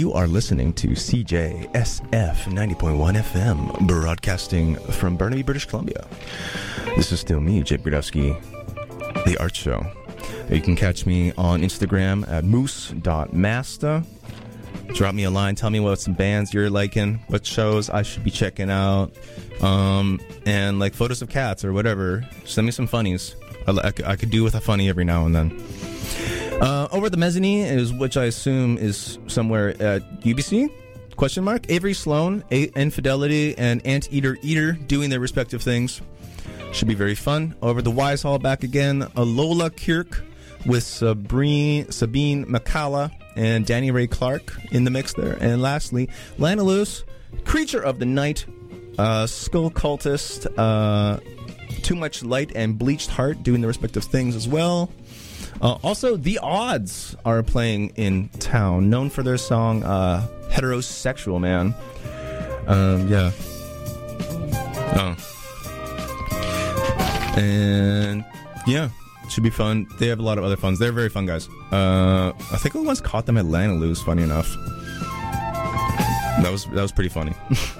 You are listening to CJSF 90.1 FM, broadcasting from Burnaby, British Columbia. This is still me, Jake Brodowski, The Art Show. You can catch me on Instagram at moose.masta. Drop me a line, tell me what some bands you're liking, what shows I should be checking out, and like photos of cats or whatever. Send me some funnies. I could do with a funny every now and then. Over the mezzanine is, which I assume is somewhere at UBC? Question mark. Avery Sloan, Infidelity, and Anteater Eater doing their respective things. Should be very fun. Over the Wise Hall back again. Lola Kirk with Sabine McCalla and Danny Ray Clark in the mix there. And lastly, Lana Luce, Creature of the Night, Skull Cultist, Too Much Light, and Bleached Heart doing their respective things as well. Also, The Odds are playing in town, known for their song Heterosexual Man. Yeah. Oh. And yeah, should be fun. They have a lot of other funs. They're very fun guys. I think I once caught them at Lana Luce, funny enough. That was pretty funny.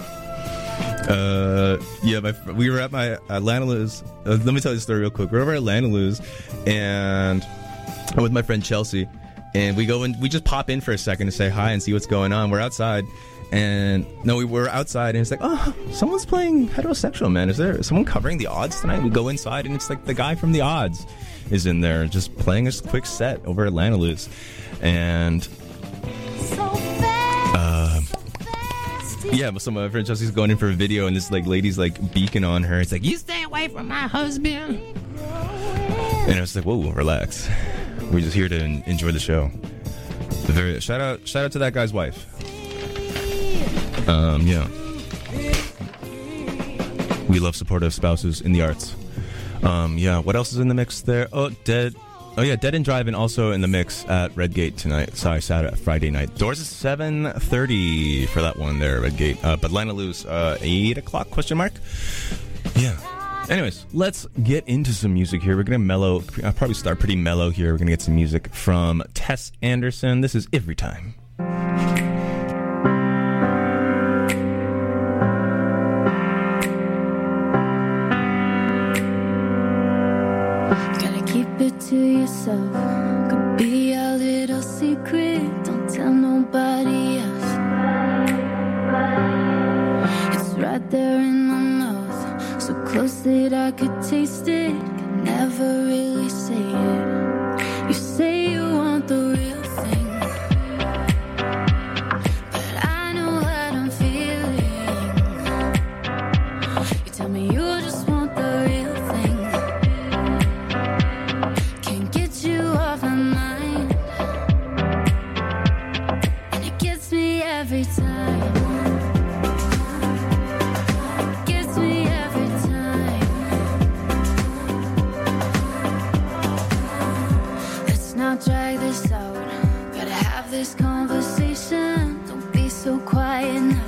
We were at my Lana Luce. Let me tell you the story real quick. We're over at Lana Luce, and I'm with my friend Chelsea, and we go in. We just pop in for a second to say hi and see what's going on. We're outside, and we were outside, and it's like, oh, someone's playing Heterosexual Man. Is there someone covering The Odds tonight? We go inside, and it's like the guy from The Odds is in there, just playing a quick set over at Lana Luce, and yeah, but some of my friend Chelsea's going in for a video, and this like lady's like beacon on her. It's like, you stay away from my husband. And I was like, whoa, relax. We're just here to enjoy the show. Shout out to that guy's wife. Yeah. We love supportive spouses in the arts. Yeah. What else is in the mix there? Dead and Drive-In also in the mix at Redgate tonight. Friday night. Doors is 7:30 for that one there, Redgate. But Lana Luce, 8 o'clock, question mark? Yeah. Anyways, let's get into some music here. We're going to mellow. I'll probably start pretty mellow here. We're going to get some music from Tess Anderson. This is Every Time. Gotta keep it to yourself. Could be a little secret. Don't tell nobody else. It's right there in my mouth, so close that I could taste it. Could never really say it. You say you want the real thing, but I know what I'm feeling. You tell me you just want the real thing. Can't get you off my mind, and it gets me every time. Gets me every time. Let's not drag this out. Gotta have this conversation. Don't be so quiet now.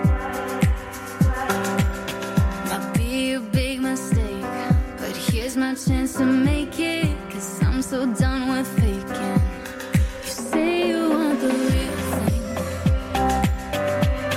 Might be a big mistake, but here's my chance to make it. 'Cause I'm so done with faking. You say you want the real thing,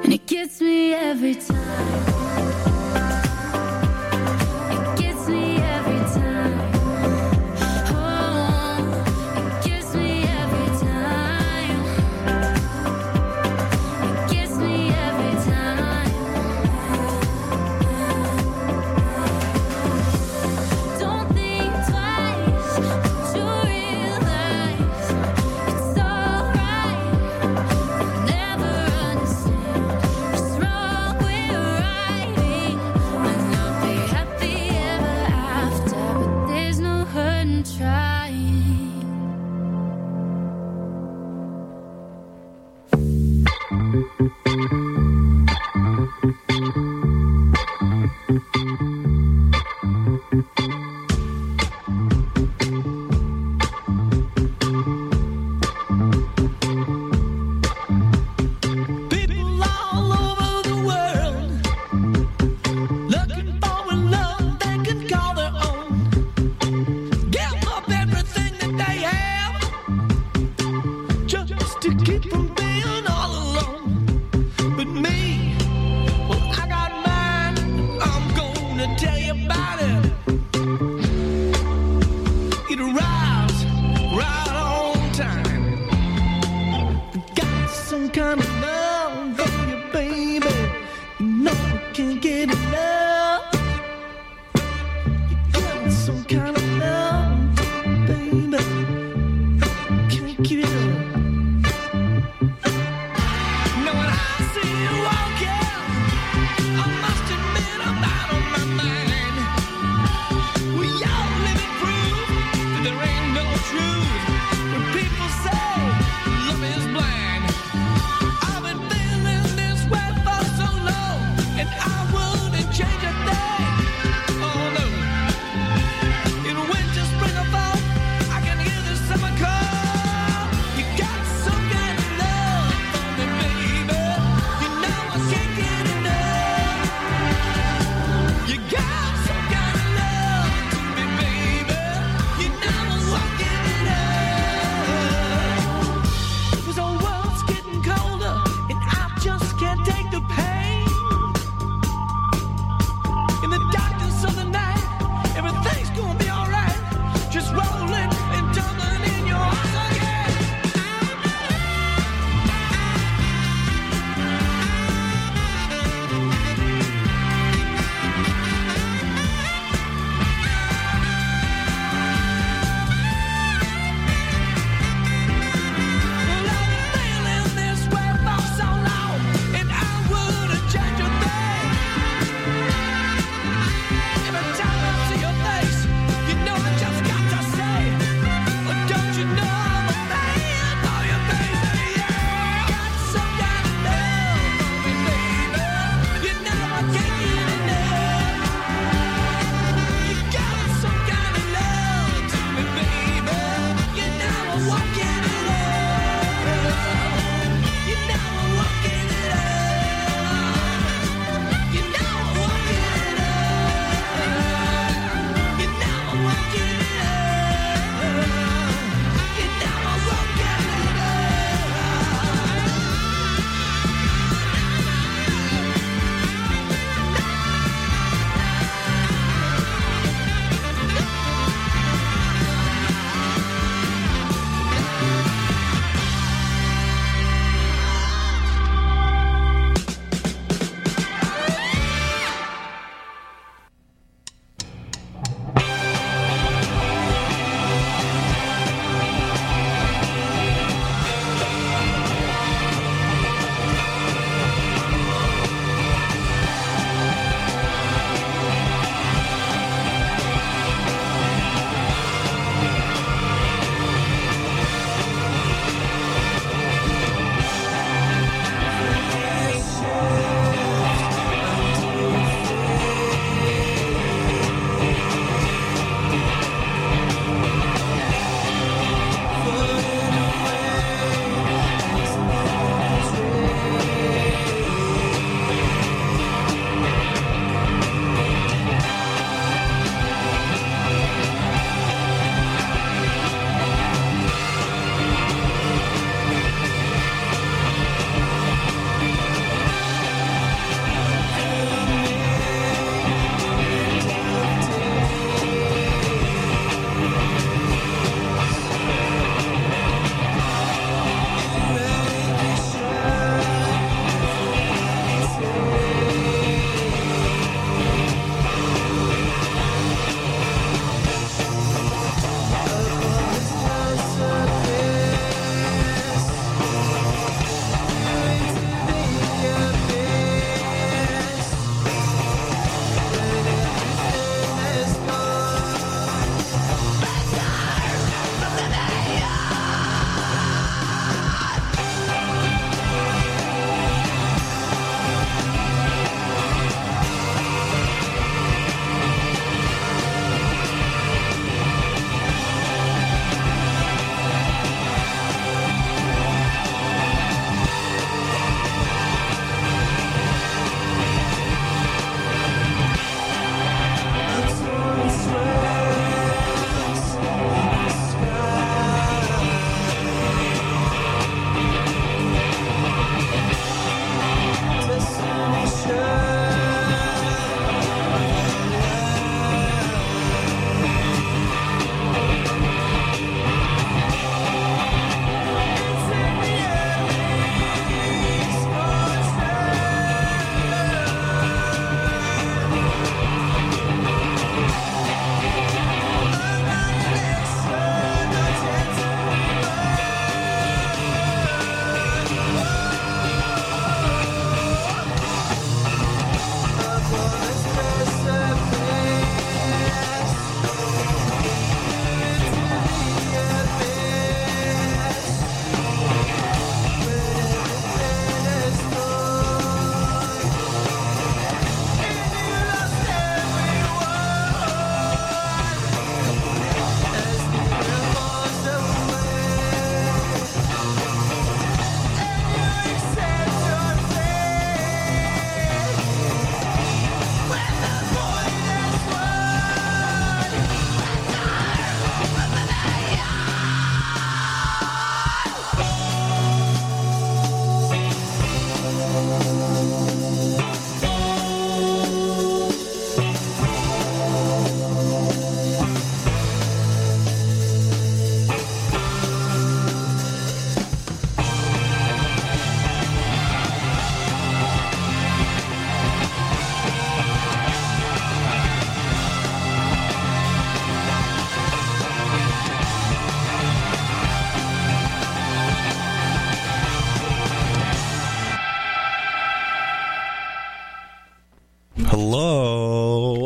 and it gets me every time. It gets me every time. Oh, it gets me every time. It gets me every time. Don't think twice to realize it's alright. Never understand what's wrong with writing. And I'll be happy ever after, but there's no hurt in trying. People all over the world looking for a love they can call their own. Give up everything that they have just to keep from being all alone. But me, well, I got mine. I'm gonna tell you about it. It arrives right on time. Got some kind of love for you, baby. You know I can't get enough. You got some kind of love, baby. Can't give it up. Now when I see you walking, I must admit I'm out of my mind. We all living proof that there ain't no truth when people say love is blind. I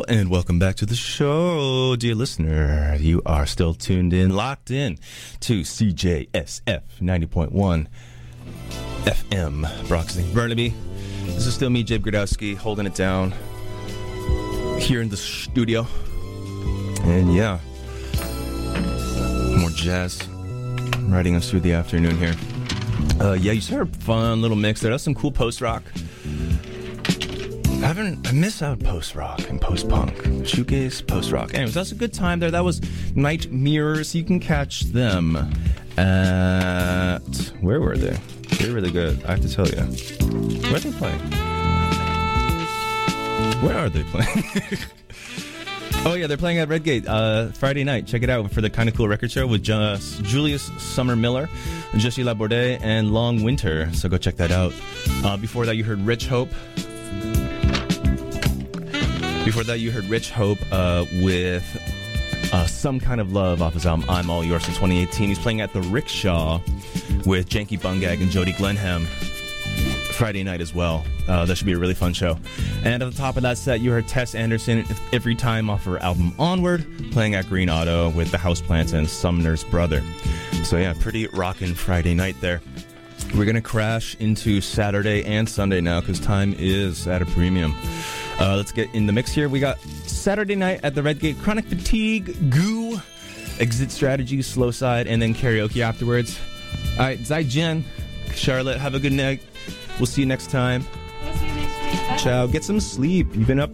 and welcome back to the show, dear listener. You are still tuned in, locked in to CJSF 90.1 FM, broadcasting Burnaby. This is still me, Jib Gradowski, holding it down here in the studio. And yeah, more jazz riding us through the afternoon here. Yeah, you heard a fun little mix there. That's some cool post-rock. I miss out post-rock and post-punk. Shoegaze, post-rock. Anyways, that's a good time there. That was Night Mirrors. You can catch them at... Where were they? They were really good, I have to tell you. Where are they playing? Where are they playing? Oh, yeah, they're playing at Redgate Friday night. Check it out for the Kinda Cool record show with Julius Summer Miller, Jessie Laborde, and Long Winter. So go check that out. Before that, you heard Rich Hope. With Some Kind of Love off his album I'm All Yours from 2018. He's playing at the Rickshaw with Janky Bungag and Jody Glenham Friday night as well. That should be a really fun show. And at the top of that set, you heard Tess Anderson Every Time off her album Onward, playing at Green Auto with the Houseplants and Sumner's Brother. So yeah, pretty rockin' Friday night there. We're going to crash into Saturday and Sunday now because time is at a premium. Let's get in the mix here. We got Saturday night at the Redgate, Chronic Fatigue, Goo, Exit Strategy, Slow Side, and then karaoke afterwards. All right, Zai Jen, Charlotte, have a good night. We'll see you next time. Ciao. Get some sleep. You've been up.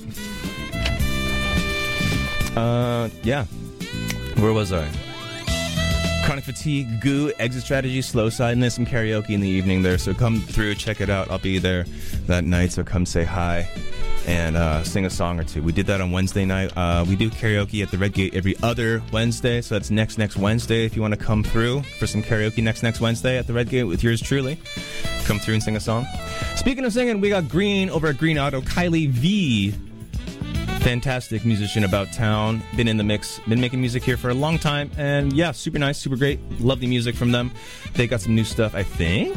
Yeah. Where was I? Chronic Fatigue, Goo, Exit Strategy, Slow Side, and then some karaoke in the evening there. So come through, check it out. I'll be there that night, so come say hi and sing a song or two. We did that on Wednesday night. We do karaoke at the Redgate every other Wednesday, so that's next Wednesday. If you want to come through for some karaoke next Wednesday at the Redgate with yours truly, come through and sing a song. Speaking of singing, we got Green over at Green Auto, Kylie V. Fantastic musician about town. Been in the mix. Been making music here for a long time. And yeah, super nice, super great. Love the music from them. They got some new stuff, I think.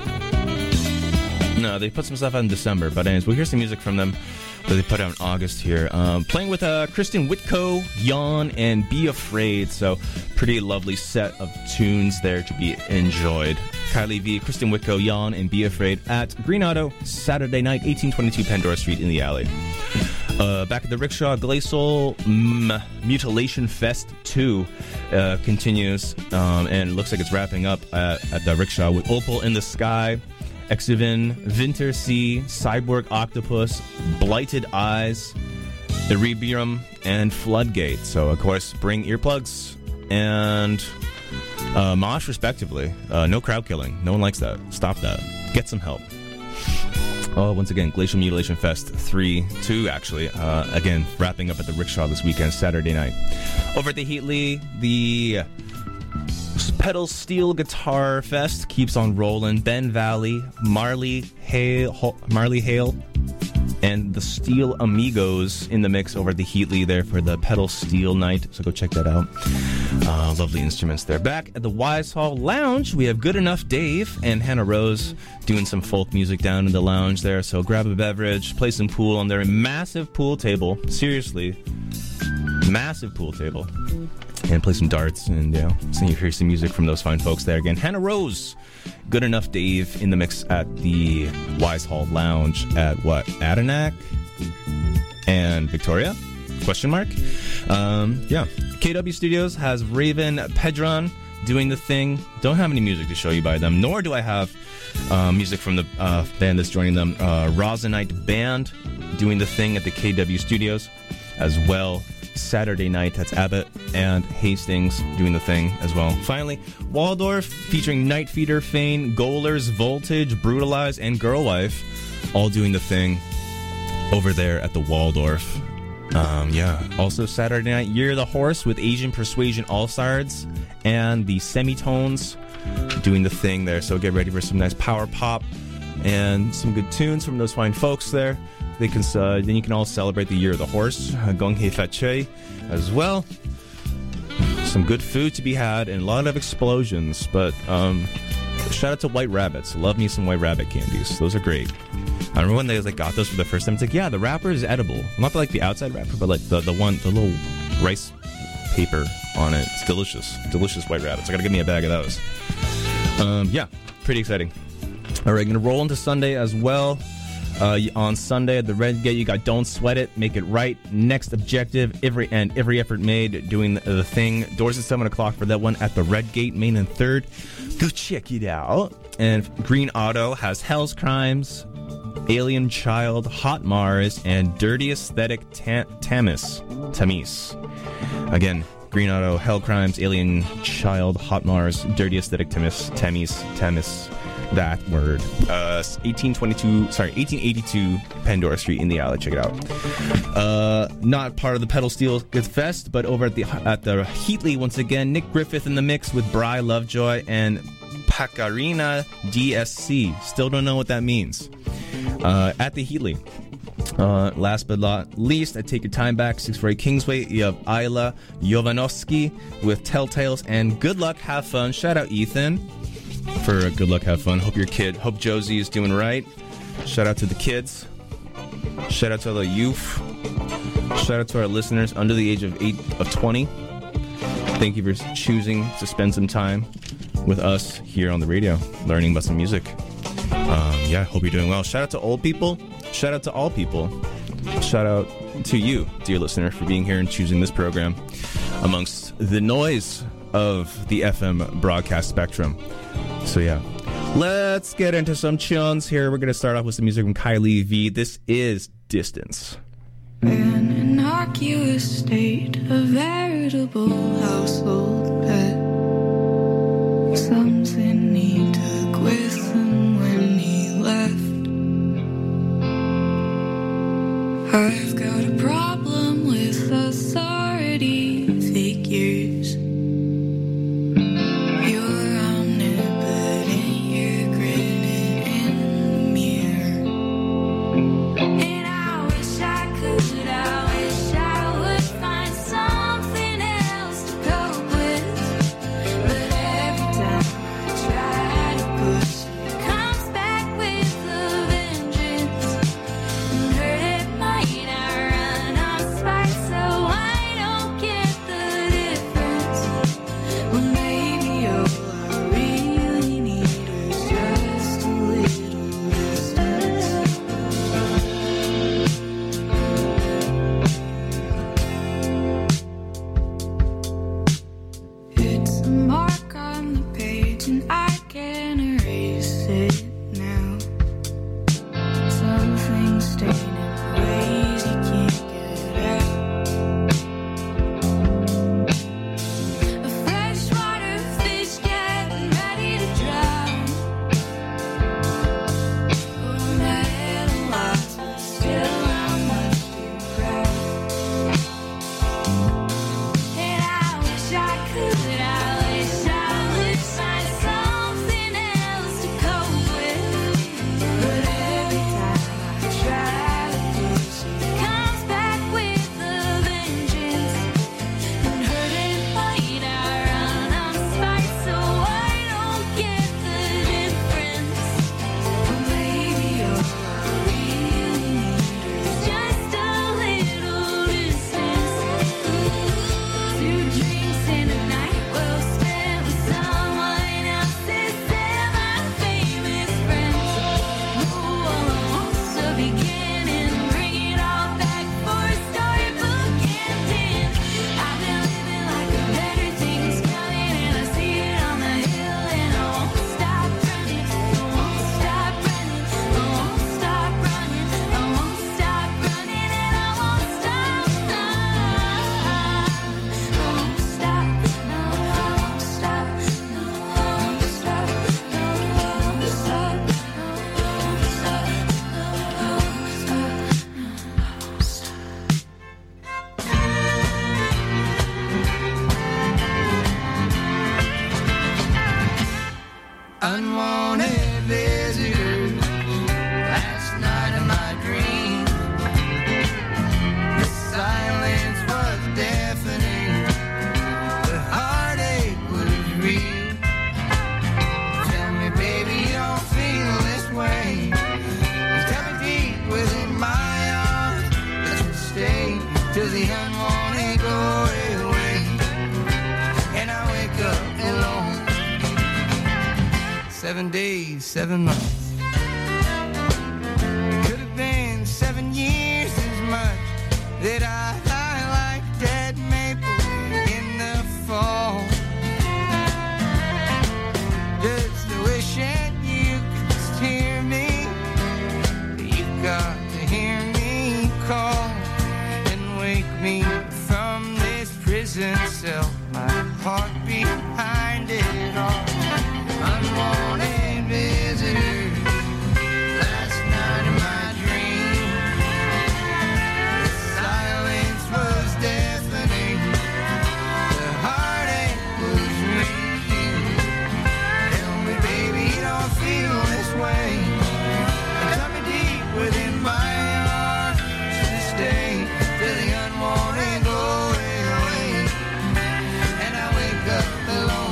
No, they put some stuff out in December. But anyways, we'll hear some music from them that they put out in August here. Playing with Kristen Whitco, Yawn, and Be Afraid. So pretty lovely set of tunes there to be enjoyed. Kylie V, Kristen Whitco, Yawn, and Be Afraid at Green Auto, Saturday night, 1822 Pandora Street in the alley. Back at the Rickshaw, Glacial Mutilation Fest 2 continues, and looks like it's wrapping up at the Rickshaw with Opal in the Sky, Exivin, Vinter Sea, Cyborg Octopus, Blighted Eyes, Erebium, and Floodgate. So, of course, bring earplugs and mosh, respectively. No crowd killing. No one likes that. Stop that. Get some help. Oh, once again, Glacial Mutilation Fest 3-2, actually. Again, wrapping up at the Rickshaw this weekend, Saturday night. Over at the Heatley, the Pedal Steel Guitar Fest keeps on rolling. Ben Valley, Marley Hale, and the Steel Amigos in the mix over at the Heatley there for the Pedal Steel night. So go check that out. Lovely instruments there. Back at the Wise Hall Lounge, we have Good Enough Dave and Hannah Rose doing some folk music down in the lounge there. So grab a beverage, play some pool on their massive pool table. Seriously, massive pool table. And play some darts and, so you hear some music from those fine folks there. Again, Hannah Rose, Good Enough Dave in the mix at the Wise Hall Lounge at what? Adinak and Victoria? Question mark? Yeah. KW Studios has Raven Pedron doing the thing. Don't have any music to show you by them, nor do I have music from the band that's joining them. Rosinite Band doing the thing at the KW Studios as well. Saturday night, that's Abbott and Hastings doing the thing as well. Finally, Waldorf featuring Nightfeeder, Fane, Goalers, Voltage, Brutalize, and Girlwife all doing the thing over there at the Waldorf. Yeah. Also Saturday night, Year of the Horse with Asian Persuasion All-Stars and the Semitones doing the thing there. So get ready for some nice power pop and some good tunes from those fine folks there. They can then you can all celebrate the Year of the Horse, Gong Hei Fat Che as well. Some good food to be had and a lot of explosions. But shout out to White Rabbits. Love me some White Rabbit candies. Those are great. All remember when they like got those for the first time. It's like, yeah, the wrapper is edible. Not like the outside wrapper, but like the little rice paper on it. It's delicious. Delicious white rabbits. I gotta give me a bag of those. Yeah, pretty exciting. All right, gonna roll into Sunday as well. On Sunday at the Red Gate, you got Don't Sweat It, Make It Right, Next Objective, every effort made, doing the thing. Doors at 7 o'clock for that one at the Red Gate, Main and 3rd. Go check it out. And Green Auto has Hell's Crimes, Alien Child, Hot Mars, and Dirty Aesthetic Tamis. Again, Green Auto, Hell Crimes, Alien Child, Hot Mars, Dirty Aesthetic Tamis. That word. 1882 Pandora Street in the Alley. Check it out. Not part of the Pedal Steel Fest, but over at the Heatley once again. Nick Griffith in the mix with Bry Lovejoy and Pacarina DSC. Still don't know what that means. At the Heatley. Last but not least, I Take Your Time Back, 648 Kingsway. You have Isla Jovanovski with Telltales and Good Luck, Have Fun. Shout out Ethan for Good Luck, Have Fun. Hope Josie is doing right. Shout out to the kids. Shout out to the youth. Shout out to our listeners under the age of 20. Thank you for choosing to spend some time with us here on the radio, learning about some music. Yeah, hope you're doing well. Shout out to old people. Shout out to all people. Shout out to you, dear listener, for being here and choosing this program amongst the noise of the FM broadcast spectrum. So yeah, let's get into some tunes here. We're going to start off with some music from Kylie V. This is Distance. An innocuous state, a veritable household pet. Something he took with him when he left. I've got a problem with authority figures. Comes back with a vengeance and hurt it might days, 7 months. Could have been 7 years as much that I like dead maple in the fall. Just wishing you could just hear me. You got to hear me call and wake me from this prison cell. My heart behind it all. Unwanted visitor. Last night in my dream, the silence was deafening. The heartache was real. Tell me, baby, you don't feel this way. Cut me deep within my arms to stay till the unwanted go away, and I wake up alone.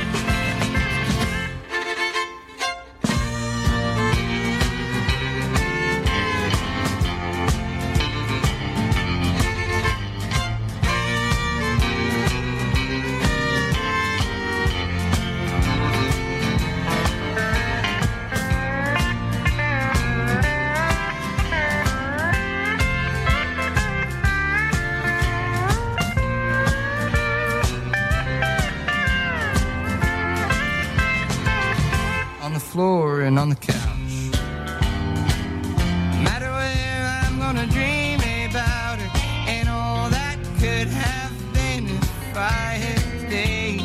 On the floor and on the couch. No matter where, I'm gonna dream about her and all that could have been if I had stayed.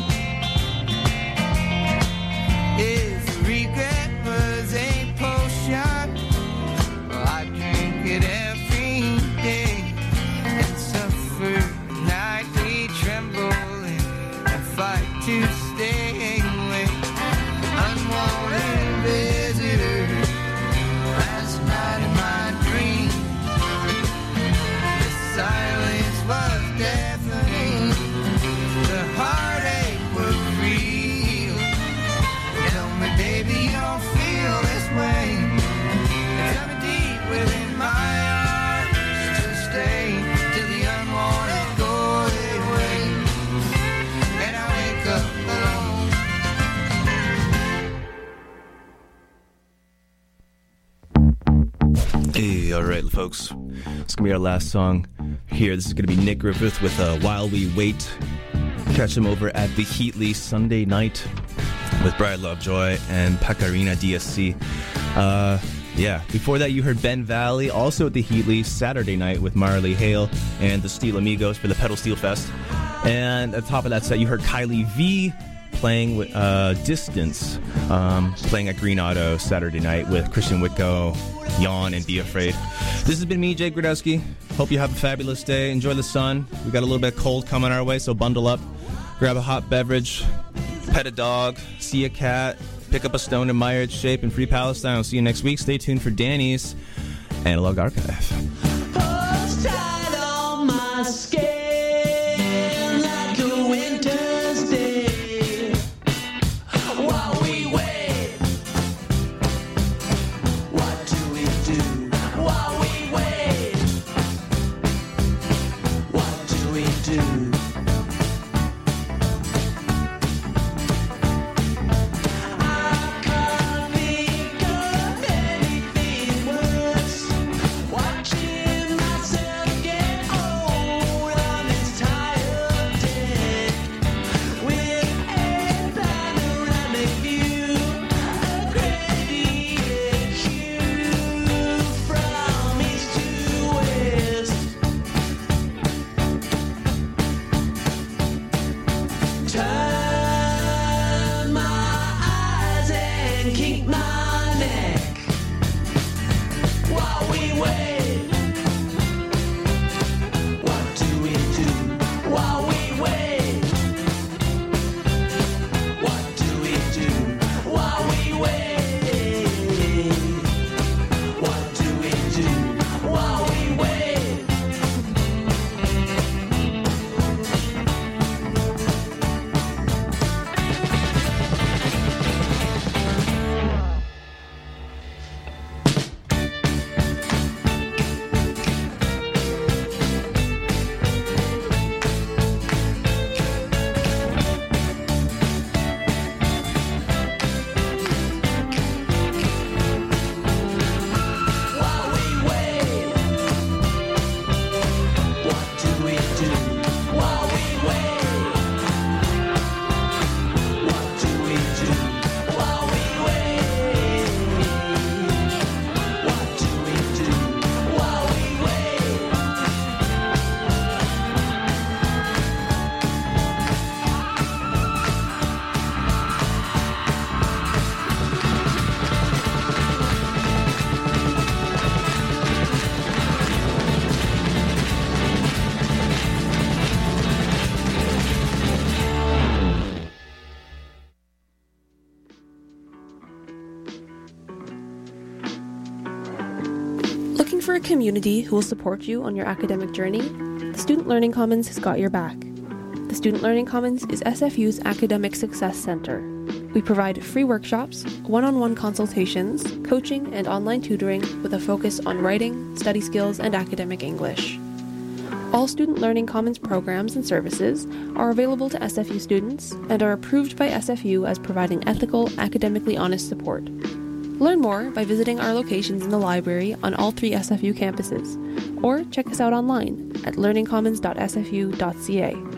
If regret was a potion, well, I drink it every day and suffer nightly trembling and fight to stay away. Unwanted visitor. Last night in my dream, the silence was deafening. The heartache was real. Tell me, baby, you don't feel this way. Tell me deep within my arms to stay till the unwanted go away, and I wake up alone. Hey, all right, folks. It's going to be our last song here. This is going to be Nick Griffith with While We Wait. Catch him over at the Heatley Sunday night with Brad Lovejoy and Pacarina DSC. Yeah, before that you heard Ben Valley, also at the Heatley Saturday night with Marley Hale and the Steel Amigos for the Pedal Steel Fest. And at the top of that set you heard Kylie V playing with Distance, playing at Green Auto Saturday night with Christian Whitko, Yawn, and Be Afraid. This has been me, Jake Gradowski. Hope you have a fabulous day. Enjoy the sun. We got a little bit cold coming our way, so bundle up. Grab a hot beverage, pet a dog, see a cat, pick up a stone in Myriad shape in Free Palestine. I'll see you next week. Stay tuned for Danny's Analog Archive. Post tied on my skin like a winter's day. While we wait, what do we do? While we wait, what do we do? I can't think of anything worse. Watching Looking for a community who will support you on your academic journey? The Student Learning Commons has got your back. The Student Learning Commons is SFU's Academic Success Center. We provide free workshops, one-on-one consultations, coaching, and online tutoring with a focus on writing, study skills, and academic English. All Student Learning Commons programs and services are available to SFU students and are approved by SFU as providing ethical, academically honest support. Learn more by visiting our locations in the library on all 3 SFU campuses, or check us out online at learningcommons.sfu.ca.